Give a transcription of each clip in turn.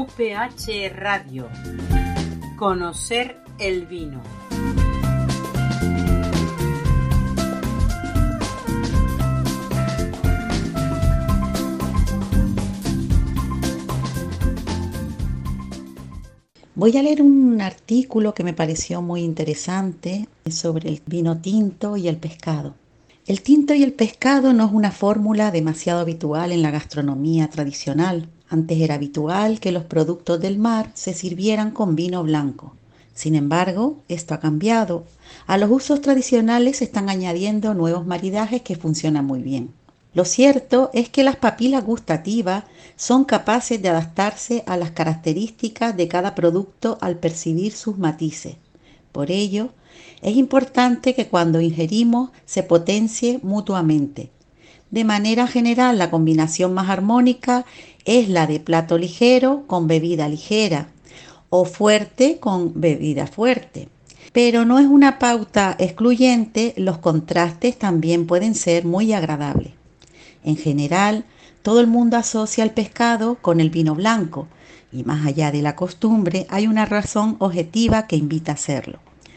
UPH Radio. Conocer el vino. Voy a leer un artículo que me pareció muy interesante sobre el vino tinto y el pescado. El tinto y el pescado no es una fórmula demasiado habitual en la gastronomía tradicional. Antes era habitual que los productos del mar se sirvieran con vino blanco. Sin embargo, esto ha cambiado. A los usos tradicionales se están añadiendo nuevos maridajes que funcionan muy bien. Lo cierto es que las papilas gustativas son capaces de adaptarse a las características de cada producto al percibir sus matices. Por ello, es importante que cuando ingerimos se potencie mutuamente. De manera general, la combinación más armónica es la de plato ligero con bebida ligera o fuerte con bebida fuerte. Pero no es una pauta excluyente, los contrastes también pueden ser muy agradables. En general, todo el mundo asocia el pescado con el vino blanco y más allá de la costumbre hay una razón objetiva que invita a hacerlo.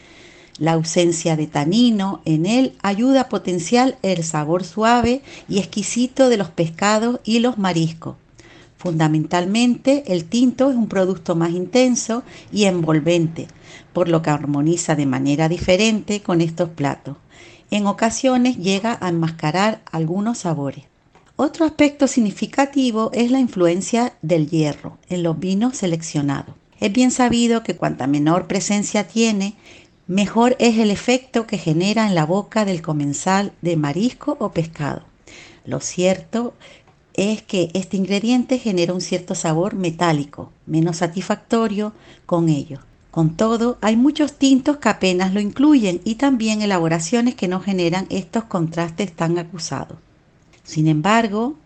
La ausencia de tanino en él ayuda a potenciar el sabor suave y exquisito de los pescados y los mariscos. Fundamentalmente, el tinto es un producto más intenso y envolvente, por lo que armoniza de manera diferente con estos platos. En ocasiones llega a enmascarar algunos sabores. Otro aspecto significativo es la influencia del hierro en los vinos seleccionados. Es bien sabido que cuanta menor presencia tiene, mejor es el efecto que genera en la boca del comensal de marisco o pescado. Lo cierto es que este ingrediente genera un cierto sabor metálico, menos satisfactorio con ello. Con todo, hay muchos tintos que apenas lo incluyen y también elaboraciones que no generan estos contrastes tan acusados. Sin embargo,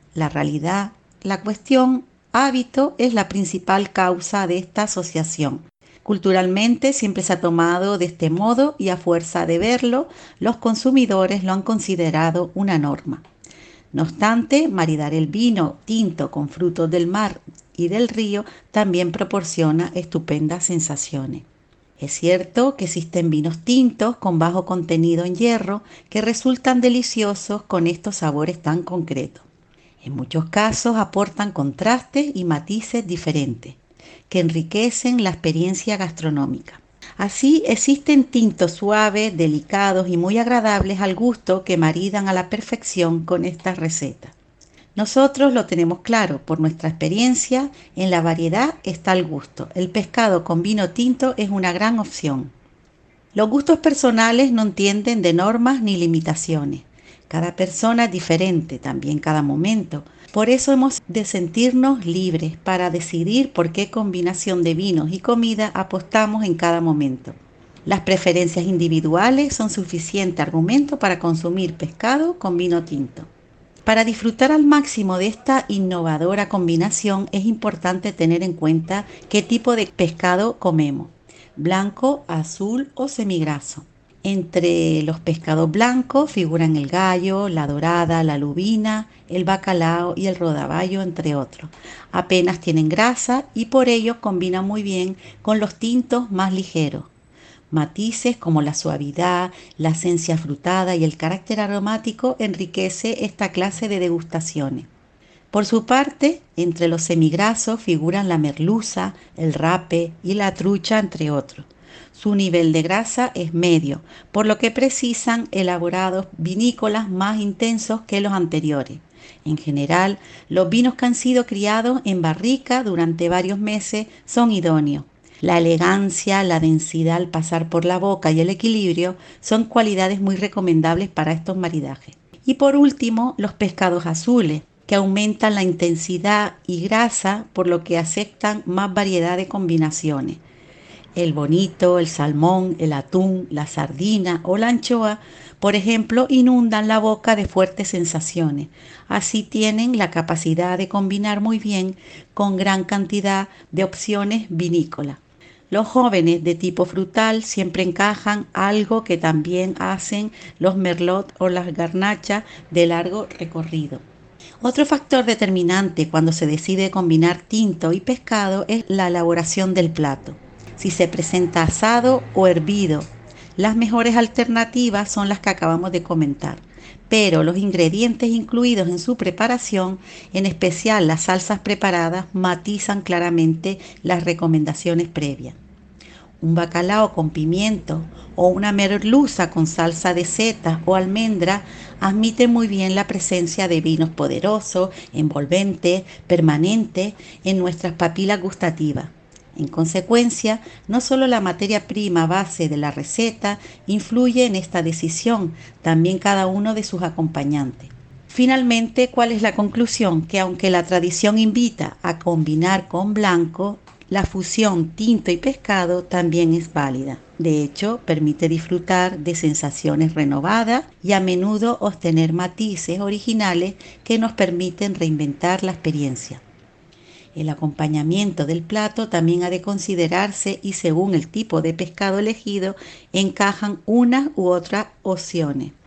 la cuestión hábito es la principal causa de esta asociación. Culturalmente siempre se ha tomado de este modo y a fuerza de verlo, los consumidores lo han considerado una norma. No obstante, maridar el vino tinto con frutos del mar y del río también proporciona estupendas sensaciones. Es cierto que existen vinos tintos con bajo contenido en hierro que resultan deliciosos con estos sabores tan concretos. En muchos casos aportan contrastes y matices diferentes que enriquecen la experiencia gastronómica. Así existen tintos suaves, delicados y muy agradables al gusto que maridan a la perfección con estas recetas. Nosotros lo tenemos claro, por nuestra experiencia, en la variedad está el gusto. El pescado con vino tinto es una gran opción. Los gustos personales no entienden de normas ni limitaciones. Cada persona es diferente, también cada momento. Por eso hemos de sentirnos libres para decidir por qué combinación de vinos y comida apostamos en cada momento. Las preferencias individuales son suficiente argumento para consumir pescado con vino tinto. Para disfrutar al máximo de esta innovadora combinación es importante tener en cuenta qué tipo de pescado comemos, blanco, azul o semigraso. Entre los pescados blancos figuran el gallo, la dorada, la lubina, el bacalao y el rodaballo, entre otros. Apenas tienen grasa y por ello combinan muy bien con los tintos más ligeros. Matices como la suavidad, la esencia frutada y el carácter aromático enriquece esta clase de degustaciones. Por su parte, entre los semigrasos figuran la merluza, el rape y la trucha, entre otros. Su nivel de grasa es medio, por lo que precisan elaborados vinícolas más intensos que los anteriores. En general, los vinos que han sido criados en barrica durante varios meses son idóneos. La elegancia, la densidad al pasar por la boca y el equilibrio son cualidades muy recomendables para estos maridajes. Y por último, los pescados azules, que aumentan la intensidad y grasa, por lo que aceptan más variedad de combinaciones. El bonito, el salmón, el atún, la sardina o la anchoa, por ejemplo, inundan la boca de fuertes sensaciones. Así tienen la capacidad de combinar muy bien con gran cantidad de opciones vinícolas. Los jóvenes de tipo frutal siempre encajan, algo que también hacen los merlot o las garnachas de largo recorrido. Otro factor determinante cuando se decide combinar tinto y pescado es la elaboración del plato. Si se presenta asado o hervido, las mejores alternativas son las que acabamos de comentar, pero los ingredientes incluidos en su preparación, en especial las salsas preparadas, matizan claramente las recomendaciones previas. Un bacalao con pimiento o una merluza con salsa de setas o almendra admite muy bien la presencia de vinos poderosos, envolventes, permanentes en nuestras papilas gustativas. En consecuencia, no solo la materia prima base de la receta influye en esta decisión, también cada uno de sus acompañantes. Finalmente, ¿cuál es la conclusión? Que aunque la tradición invita a combinar con blanco, la fusión tinto y pescado también es válida. De hecho, permite disfrutar de sensaciones renovadas y a menudo obtener matices originales que nos permiten reinventar la experiencia. El acompañamiento del plato también ha de considerarse y según el tipo de pescado elegido encajan unas u otras opciones.